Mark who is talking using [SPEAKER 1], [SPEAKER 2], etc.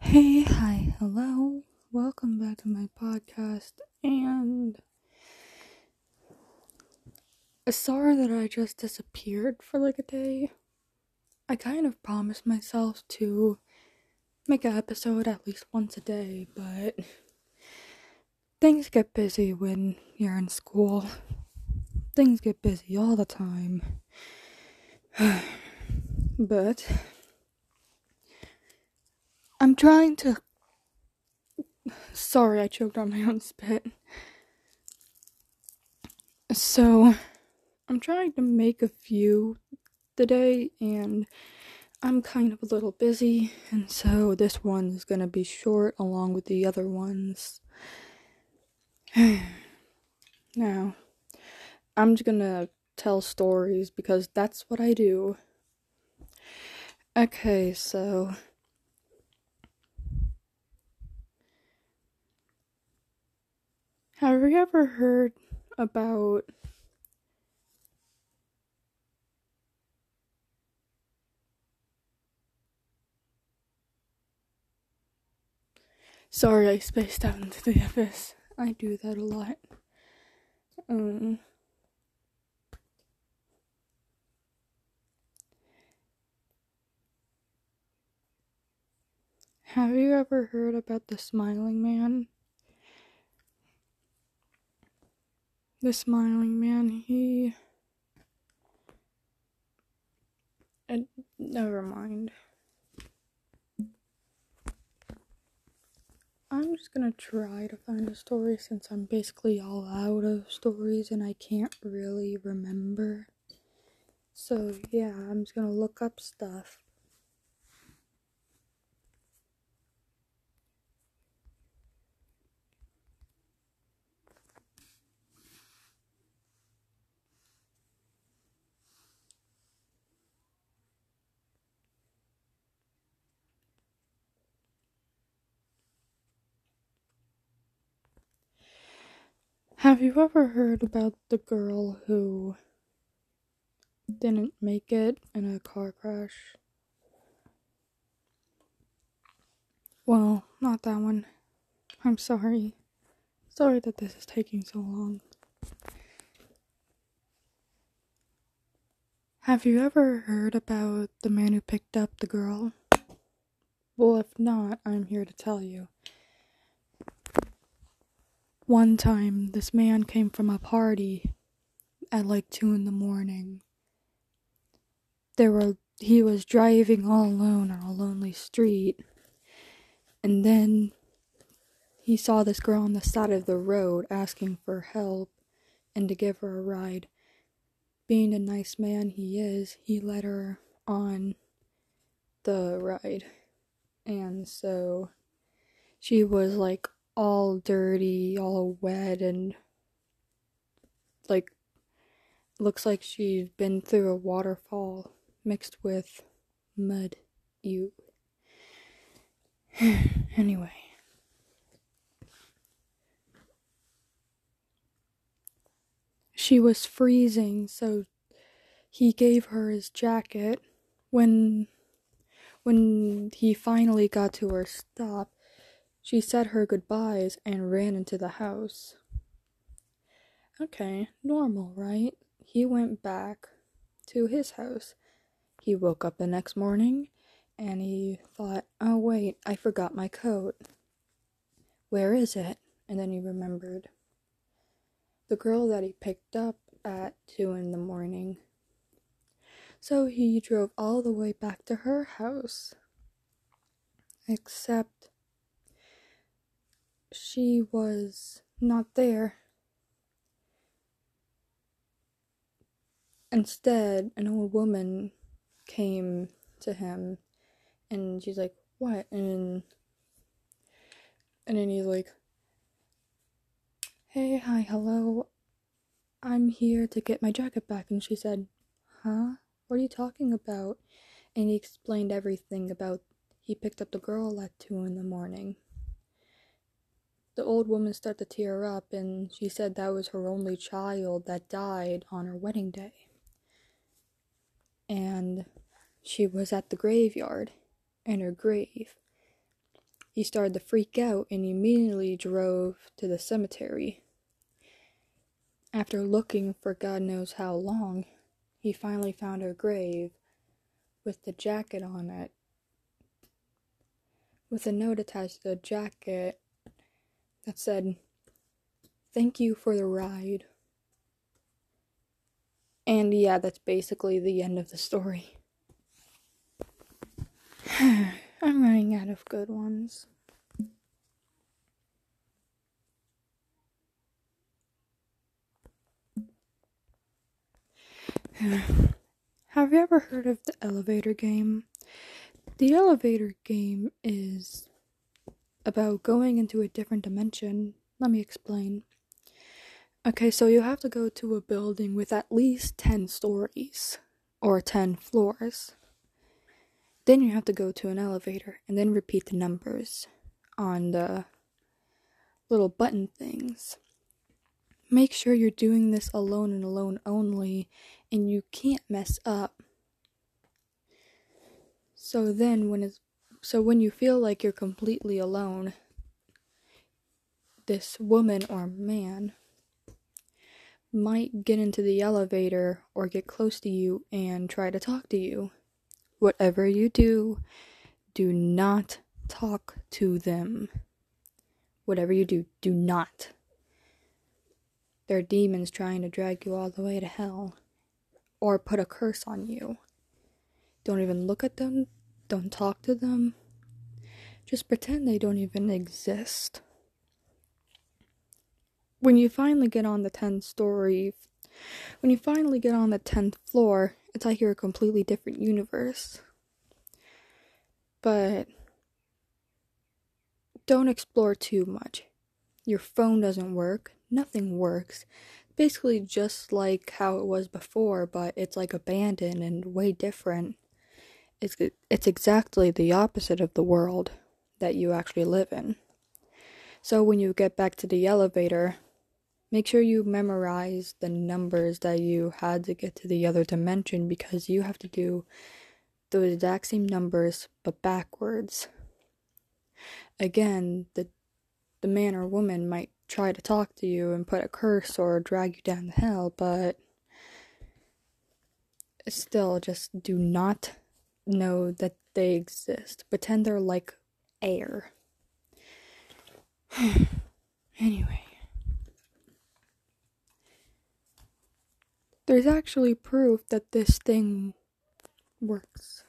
[SPEAKER 1] Hey, hi, hello. Welcome back to my podcast. And sorry that I just disappeared for like a day. I kind of promised myself to make an episode at least once a day, but things get busy when you're in school. Things get busy all the time. But I'm trying to. Sorry, I choked on my own spit. So, I'm trying to make a few today, and I'm kind of a little busy, and so this one is gonna be short along with the other ones. Now, I'm just gonna tell stories because that's what I do. Okay, so have you ever heard about Sorry, I spaced out into the abyss. I do that a lot. Have you ever heard about the Smiling Man? The Smiling Man, never mind. I'm just gonna try to find a story since I'm basically all out of stories and I can't really remember. So yeah, I'm just gonna look up stuff. Have you ever heard about the girl who didn't make it in a car crash? Well, not that one. I'm sorry. Sorry that this is taking so long. Have you ever heard about the man who picked up the girl? Well, if not, I'm here to tell you. One time, this man came from a party at like 2 in the morning. He was driving all alone on a lonely street, and then he saw this girl on the side of the road asking for help and to give her a ride. Being a nice man he is, he let her on the ride. And so she was like all dirty, all wet, and like looks like she'd been through a waterfall mixed with mud. Ew. Anyway. She was freezing, so he gave her his jacket. When he finally got to her stop, she said her goodbyes and ran into the house. Okay, normal, right? He went back to his house. He woke up the next morning and he thought, oh wait, I forgot my coat. Where is it? And then he remembered. The girl that he picked up at 2 in the morning. So he drove all the way back to her house. Except she was not there. Instead, an old woman came to him and she's like, what? And then he's like, hey, hi, hello. I'm here to get my jacket back. And she said, huh? What are you talking about? And he explained everything about he picked up the girl at 2 in the morning. The old woman started to tear up and she said that was her only child that died on her wedding day. And she was at the graveyard in her grave. he started to freak out and immediately drove to the cemetery. After looking for God knows how long, he finally found her grave with the jacket on it, with a note attached to the jacket that said, "Thank you for the ride." And yeah, that's basically the end of the story. I'm running out of good ones. Have you ever heard of the elevator game? The elevator game is about going into a different dimension. Let me explain. Okay, so you have to go to a building with at least 10 stories, or 10 floors. Then you have to go to an elevator, and then repeat the numbers on the little button things. Make sure you're doing this alone and alone only, and you can't mess up. So when you feel like you're completely alone, this woman or man might get into the elevator or get close to you and try to talk to you. Whatever you do, do not talk to them. Whatever you do, do not. They're demons trying to drag you all the way to hell, or put a curse on you. Don't even look at them, don't talk to them. Just pretend they don't even exist. When you finally get on the 10th floor, it's like you're a completely different universe. But don't explore too much. Your phone doesn't work, nothing works. Basically just like how it was before, but it's like abandoned and way different. It's exactly the opposite of the world that you actually live in. So when you get back to the elevator, make sure you memorize the numbers that you had to get to the other dimension, because you have to do those exact same numbers but backwards. Again, the man or woman might try to talk to you and put a curse or drag you down the hill, but still, just do not know that they exist. Pretend they're like air. Anyway, there's actually proof that this thing works.